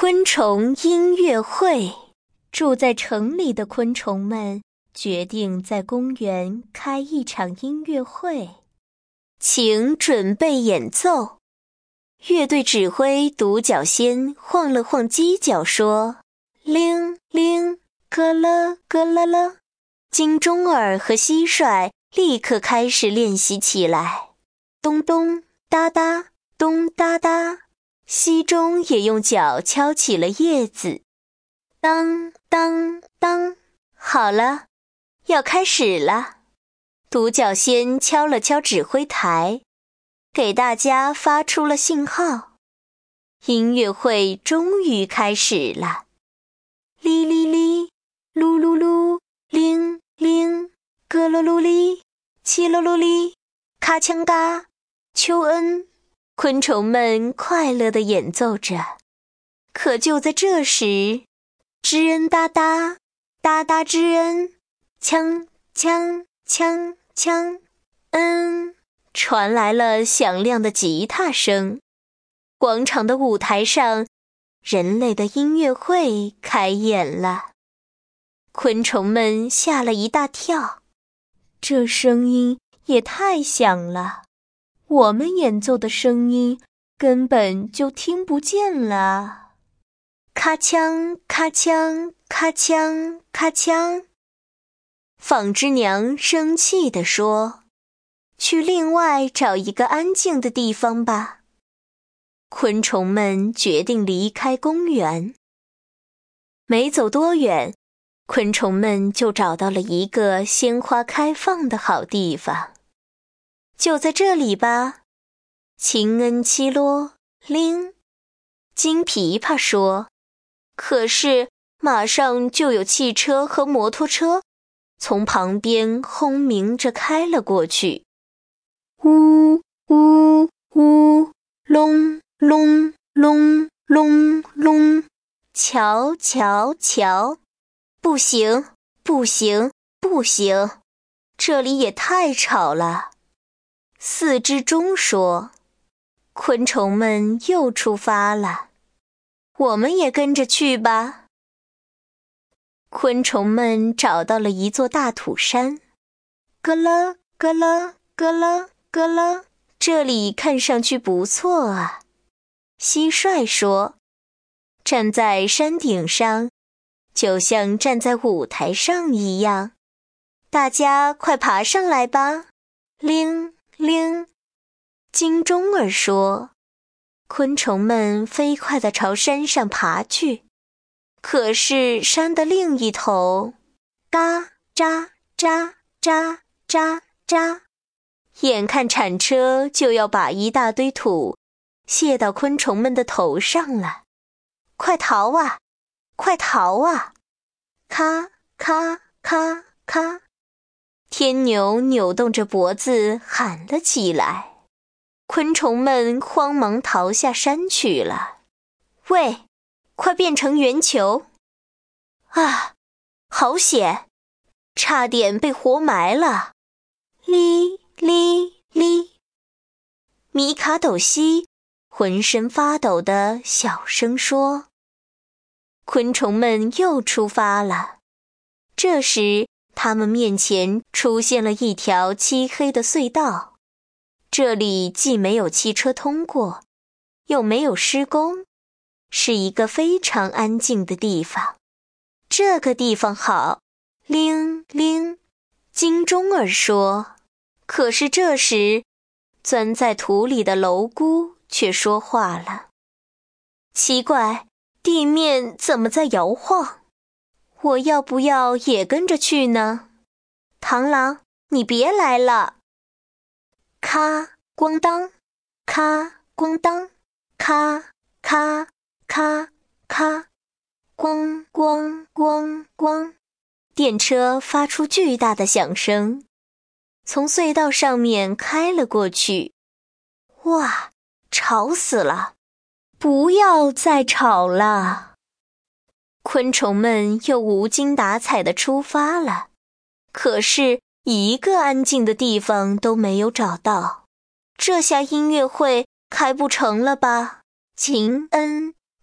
昆虫音乐会，住在城里的昆虫们决定在公园开一场音乐会，请准备演奏。乐队指挥独角仙晃了晃犄角说：铃铃，咯啦咯啦啦。金钟儿和蟋蟀立刻开始练习起来，咚咚哒哒，咚哒哒。溪中也用脚敲起了叶子，当当当，好了，要开始了。独角仙敲了敲指挥台，给大家发出了信号。音乐会终于开始了，哩哩哩，噜噜噜，铃铃，咯噜噜哩，七噜噜哩，咔锵嘎，秋恩。昆虫们快乐地演奏着，可就在这时，知恩哒哒，哒哒知恩，锵锵锵锵，传来了响亮的吉他声。广场的舞台上，人类的音乐会开演了。昆虫们吓了一大跳，这声音也太响了。我们演奏的声音根本就听不见了。咔锵咔锵咔锵咔锵。纺织娘生气地说：去另外找一个安静的地方吧。昆虫们决定离开公园。没走多远，昆虫们就找到了一个鲜花开放的好地方。就在这里吧，秦恩七啰铃。金琵琶说，可是马上就有汽车和摩托车从旁边轰鸣着开了过去。呜呜呜，隆隆隆隆隆，瞧瞧瞧，不行不行不行，这里也太吵了。四只钟说，昆虫们又出发了，我们也跟着去吧。昆虫们找到了一座大土山，咯啦咯啦咯啦咯啦，这里看上去不错啊。蟋蟀说，站在山顶上，就像站在舞台上一样，大家快爬上来吧。铃铃。金钟儿说，昆虫们飞快地朝山上爬去，可是山的另一头，嘎喳喳喳喳喳，眼看铲车就要把一大堆土卸到昆虫们的头上了。快逃啊，快逃啊！咔咔咔咔，天牛扭动着脖子喊了起来。昆虫们慌忙逃下山去了。喂，快变成圆球！啊，好险，差点被活埋了。哩哩哩。米卡斗西浑身发抖地小声说。昆虫们又出发了。这时，他们面前出现了一条漆黑的隧道。这里既没有汽车通过，又没有施工，是一个非常安静的地方。这个地方好，铃铃。金钟儿说。可是这时，钻在土里的蝼蛄却说话了。奇怪，地面怎么在摇晃？我要不要也跟着去呢？螳螂，你别来了。咔咣当，咔咣当，咔咔咔咔，咣咣咣咣，电车发出巨大的响声，从隧道上面开了过去。哇，吵死了！不要再吵了。昆虫们又无精打采地出发了，可是一个安静的地方都没有找到。这下音乐会开不成了吧？秦恩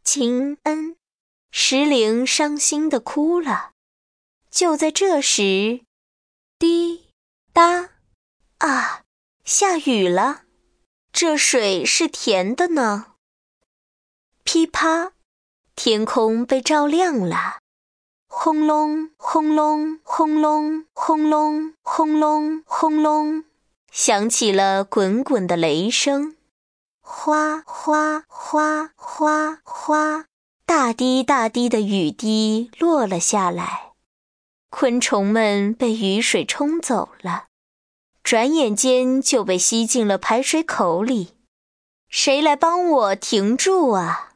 秦恩。石灵伤心地哭了。就在这时，滴答，啊，下雨了，这水是甜的呢。噼啪，天空被照亮了。轰隆轰隆轰隆轰隆轰隆轰隆，响起了滚滚的雷声。哗哗哗哗哗，大滴大滴的雨滴落了下来。昆虫们被雨水冲走了，转眼间就被吸进了排水口里。谁来帮我停住啊？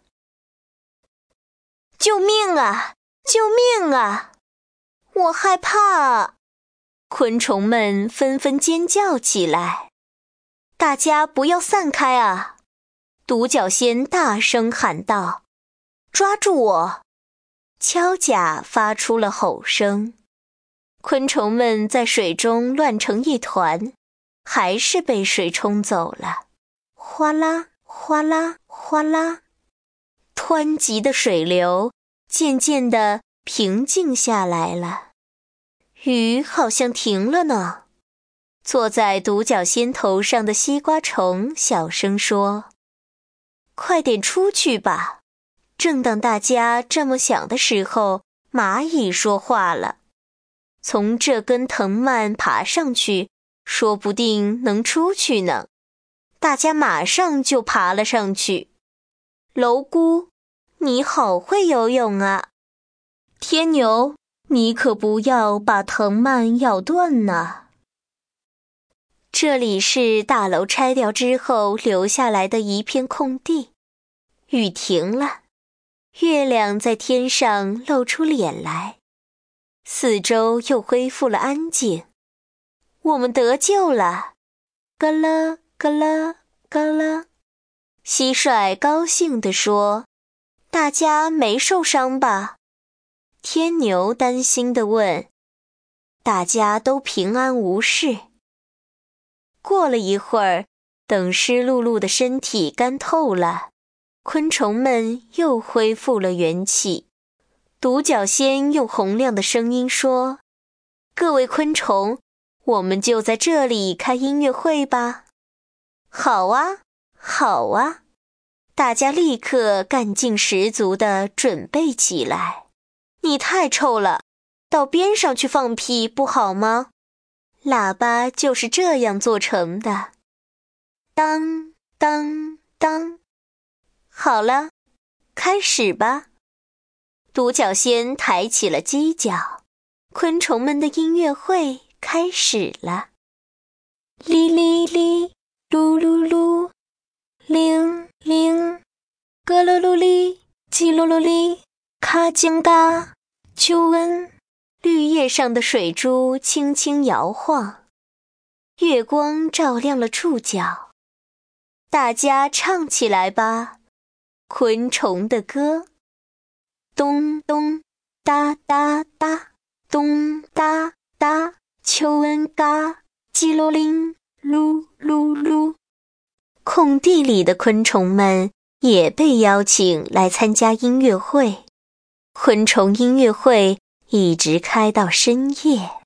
救命啊！救命啊！我害怕啊！昆虫们纷纷尖叫起来。大家不要散开啊！独角仙大声喊道：抓住我！锹甲发出了吼声。昆虫们在水中乱成一团，还是被水冲走了。哗啦哗啦哗啦，湍急的水流渐渐地平静下来了。雨好像停了呢。坐在独角仙头上的西瓜虫小声说：快点出去吧。正当大家这么想的时候，蚂蚁说话了：从这根藤蔓爬上去，说不定能出去呢。大家马上就爬了上去。蝼蛄，你好会游泳啊！天牛，你可不要把藤蔓咬断呢。这里是大楼拆掉之后留下来的一片空地。雨停了，月亮在天上露出脸来，四周又恢复了安静。我们得救了！咯啦咯啦咯啦。蟋蟀高兴地说：大家没受伤吧？天牛担心地问：大家都平安无事。过了一会儿，等湿漉漉的身体干透了，昆虫们又恢复了元气。独角仙用洪亮的声音说：各位昆虫，我们就在这里开音乐会吧。好啊，好啊。大家立刻干劲十足地准备起来。你太臭了，到边上去放屁不好吗？喇叭就是这样做成的。当当当，好了，开始吧。独角仙抬起了犄角，昆虫们的音乐会开始了。哩哩哩，噜噜噜，铃铃，咯噜噜哩，叽噜噜哩，咔晶嘎，秋温。绿叶上的水珠轻轻摇晃，月光照亮了触角。大家唱起来吧，昆虫的歌。咚咚哒哒哒，咚哒哒，秋温嘎，叽噜铃，噜噜噜。空地里的昆虫们也被邀请来参加音乐会。昆虫音乐会一直开到深夜。